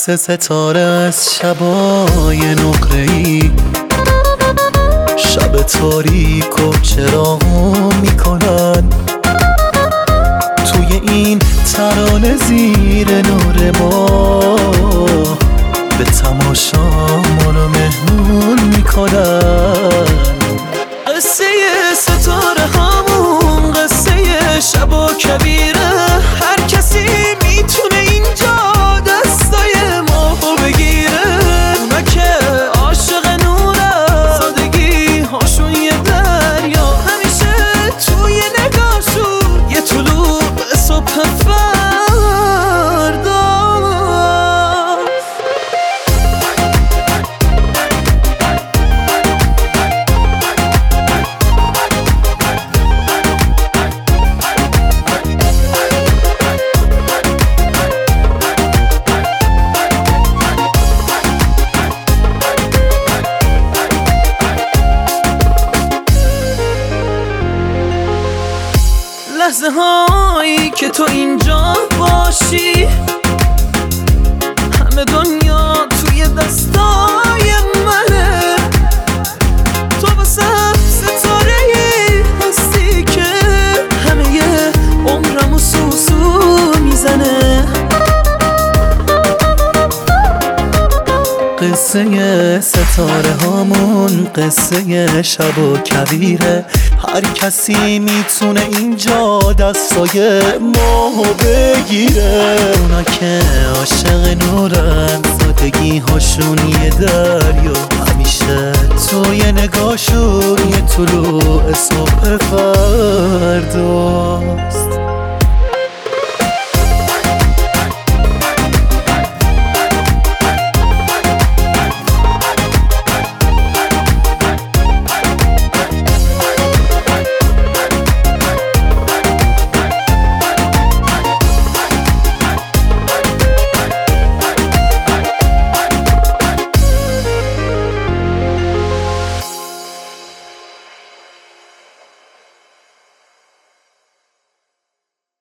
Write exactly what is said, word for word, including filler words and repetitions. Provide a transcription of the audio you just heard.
مثل ستاره از شبای نقره‌ای، شب تاریک و چراغو میکنن توی این ترانه زیر نور ما، به تماشا ما رو مهمون میکنن. قصه ستاره همون قصه شب و کبیره، هر کسی میتونه اینجا دستای ما بگیره. اونا که عاشق نورن، سادگی هاشون یه دریا، همیشه توی نگاهشون یه طلوع صبح فردا. لحظه هایی که تو اینجا باشی، همه دنیا توی دستای منه. تو واسه ستاره ای هستی که همه یه عمرمو سوسو میزنه. قصه ستاره هامون قصه شب و کبیره، هر کسی میتونه اینجا دستای ما بگیره. اونا که عاشق نورن، سادگی هاشون یه دریا، همیشه توی نگاهشون یه طلوع صبح فرداست.